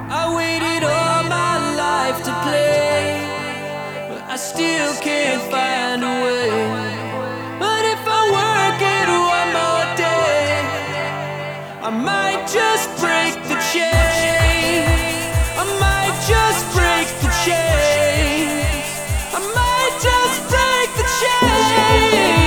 I waited all my life to play, but I still can't find a way. But if I work it one more day, I might just break the chain. I might just break the chain. I might just break the chain.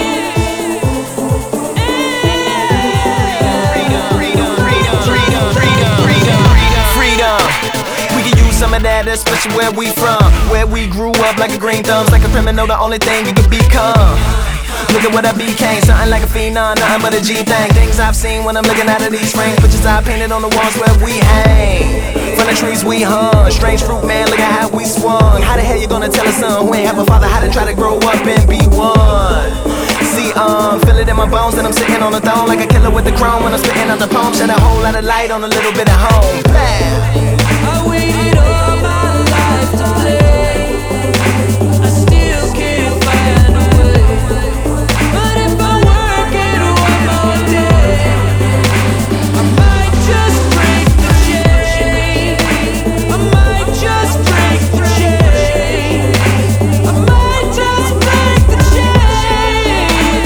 Some of that, especially where we from. Where we grew up like a green thumbs. Like a criminal, the only thing you could become. Look at what I became, something like a phenom, nothing but a G thing. Things I've seen when I'm looking out of these frames. Pictures I painted on the walls where we hang. From the trees we hung. Strange fruit, man, look at how we swung. How the hell you gonna tell a son who ain't have a father how to try to grow up and be one? See, feel it in my bones and I'm sitting on the throne like a killer with the chrome. When I'm spitting out the poem, shed a whole lot of light on a little bit of home. Bam. I waited all my life to play, I still can't find a way. But if I work it one more day, I might just break the chain. I might just break the chain. I might just break the chain.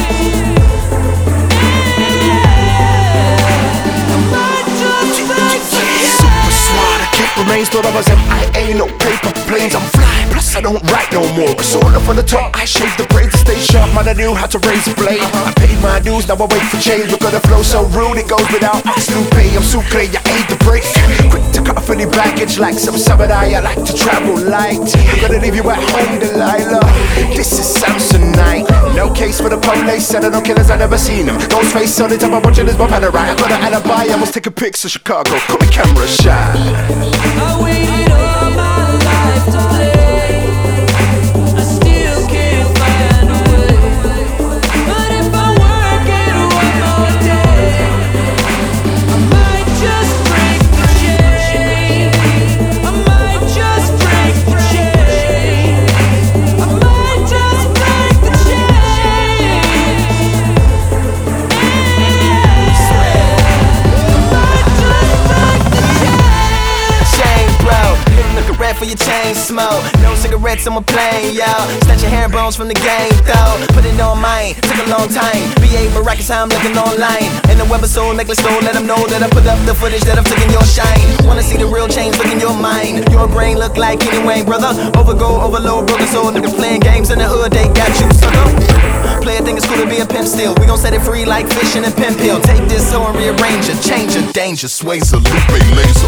I might just break the chain. Super smart, I keep remains, thought I was MIA, no paper planes, I'm flying, plus I don't write no more. Cause all up on the top, I shave the braids to stay sharp, man, I knew how to raise a blade. I paid my dues, now I wait for change, look at the flow so rude, it goes without absolute pay. I'm sucre, I ain't the break. Quick to cut off any baggage like some samurai, I like to travel light. Gonna leave you at home, Delilah. This is Samsonite. No case for the police, said I know killers, I never seen them. Ghostface on the top, I'm watching this my panorama. I got an alibi, I must take a pics of Chicago, call me camera shy. I waited all my life to play, I still can't find a way. But if I work it one more day, I might just break the chain. I might just break the chain. I might just break the chain. I might just break the chain. Chain blow, looking red for your chain smoke. No cigarettes on my plane, yo. Snatch your hair bones from the game, though. Put it on mine, took a long time. BA Miraculous, I'm looking online. And the Weber Soul necklace store, let them know that I put up the footage that I've taken your shine. Wanna see the real change, look in your mind. Your brain look like anyway, brother. Overgo, overload, broken soul. Niggas playing games in the hood, they got you, sucker. Player think it's cool to be a pimp still. We gon' set it free like fish in a pimp hill. Take this hoe and rearrange it, change it, danger, sways a Lupe laser.